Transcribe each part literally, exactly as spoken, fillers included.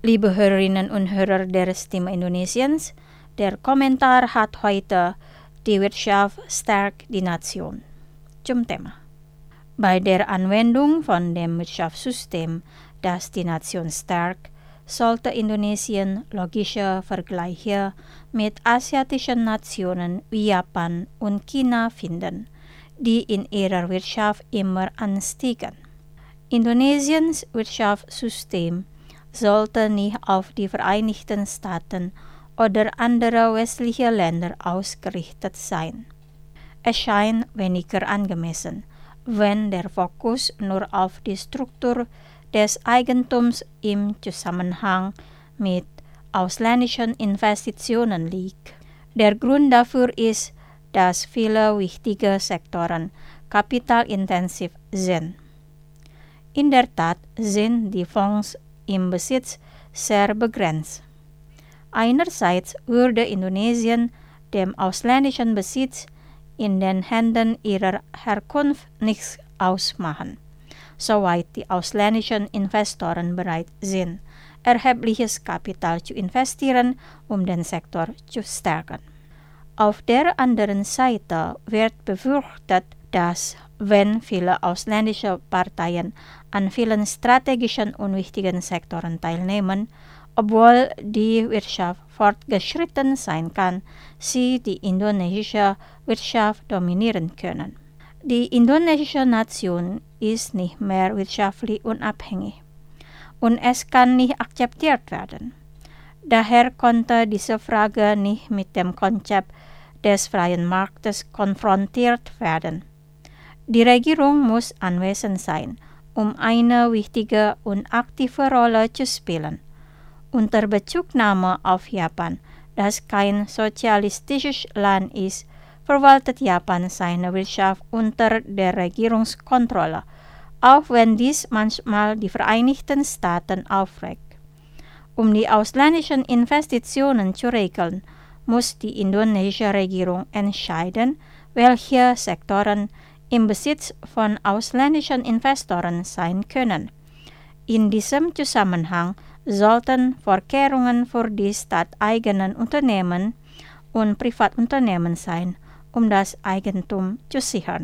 Liebe Hörerinnen und Hörer der Stimme Indonesiens, der Kommentar hat heute die Wirtschaft stärkt die Nation zum Thema. Bei der Anwendung von dem Wirtschaftssystem, das die Nation stärkt, sollte Indonesien logische Vergleiche mit asiatischen Nationen wie Japan und China finden, die in ihrer Wirtschaft immer ansteigen. Indonesiens Wirtschaftssystem sollte nicht auf die Vereinigten Staaten oder andere westliche Länder ausgerichtet sein. Es scheint weniger angemessen, wenn der Fokus nur auf die Struktur des Eigentums im Zusammenhang mit ausländischen Investitionen liegt. Der Grund dafür ist, dass viele wichtige Sektoren kapitalintensiv sind. In der Tat sind die Fonds im Besitz sehr begrenzt. Einerseits würde Indonesien dem ausländischen Besitz in den Händen ihrer Herkunft nichts ausmachen, soweit die ausländischen Investoren bereit sind, erhebliches Kapital zu investieren, um den Sektor zu stärken. Auf der anderen Seite wird befürchtet, dass, wenn viele ausländische Parteien an vielen strategischen und wichtigen Sektoren teilnehmen, obwohl die Wirtschaft fortgeschritten sein kann, sie die indonesische Wirtschaft dominieren können. Die indonesische Nation ist nicht mehr wirtschaftlich unabhängig und es kann nicht akzeptiert werden. Daher konnte diese Frage nicht mit dem Konzept des freien Marktes konfrontiert werden. Die Regierung muss anwesend sein, um eine wichtige und aktive Rolle zu spielen. Unter Bezugnahme auf Japan, das kein sozialistisches Land ist, verwaltet Japan seine Wirtschaft unter der Regierungskontrolle, auch wenn dies manchmal die Vereinigten Staaten aufregt. Um die ausländischen Investitionen zu regeln, muss die indonesische Regierung entscheiden, welche Sektoren im Besitz von ausländischen Investoren sein können. In diesem Zusammenhang sollten Vorkehrungen für die staateigenen Unternehmen und Privatunternehmen sein, um das Eigentum zu sichern.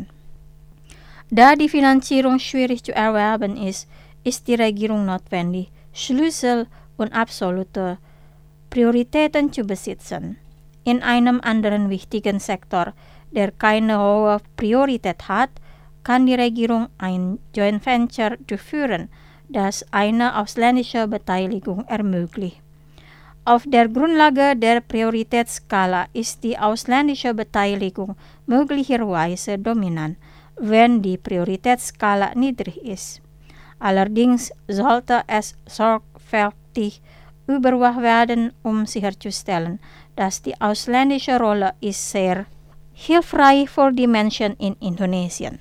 Da die Finanzierung schwierig zu erwerben ist, ist die Regierung notwendig, Schlüssel und absolute Prioritäten zu besitzen. In einem anderen wichtigen Sektor, der keine hohe Priorität hat, kann die Regierung ein Joint Venture durchführen, das eine ausländische Beteiligung ermöglicht. Auf der Grundlage der Prioritätsskala ist die ausländische Beteiligung möglicherweise dominant, wenn die Prioritätsskala niedrig ist. Allerdings sollte es sorgfältig überwacht werden, um sicherzustellen, dass die ausländische Rolle ist sehr hilfreich für die Menschen in Indonesien.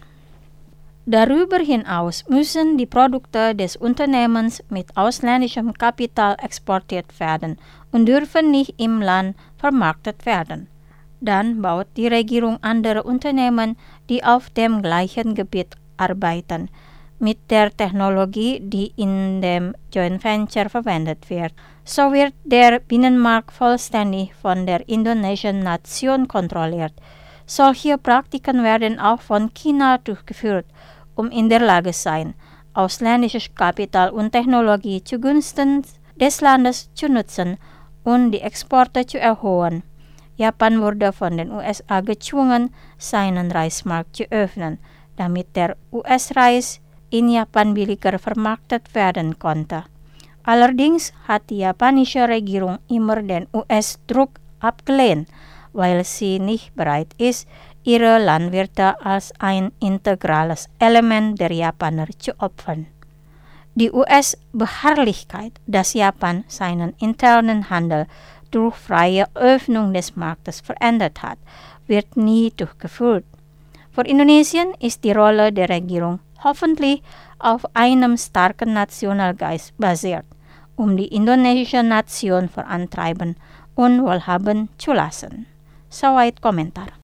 Darüber hinaus müssen die Produkte des Unternehmens mit ausländischem Kapital exportiert werden und dürfen nicht im Land vermarktet werden. Dann baut die Regierung andere Unternehmen, die auf dem gleichen Gebiet arbeiten, mit der Technologie, die in dem Joint Venture verwendet wird. So wird der Binnenmarkt vollständig von der indonesischen Nation kontrolliert. Solche Praktiken werden auch von China durchgeführt, um in der Lage sein, ausländisches Kapital und Technologie zugunsten des Landes zu nutzen und die Exporte zu erhöhen. Japan wurde von den U S A gezwungen, seinen Reismarkt zu öffnen, damit der U S-Reis in Japan billiger vermarktet werden konnte. Allerdings hat die japanische Regierung immer den U S-Druck abgelehnt, weil sie nicht bereit ist, ihre Landwirte als ein integrales Element der Japaner zu opfern. Die U S-Beharrlichkeit, dass Japan seinen internen Handel durch freie Öffnung des Marktes verändert hat, wird nie durchgeführt. Für Indonesien ist die Rolle der Regierung hoffentlich auf einem starken Nationalgeist basiert, um die indonesische Nation vorantreiben und wohlhaben zu lassen. Soweit Kommentar.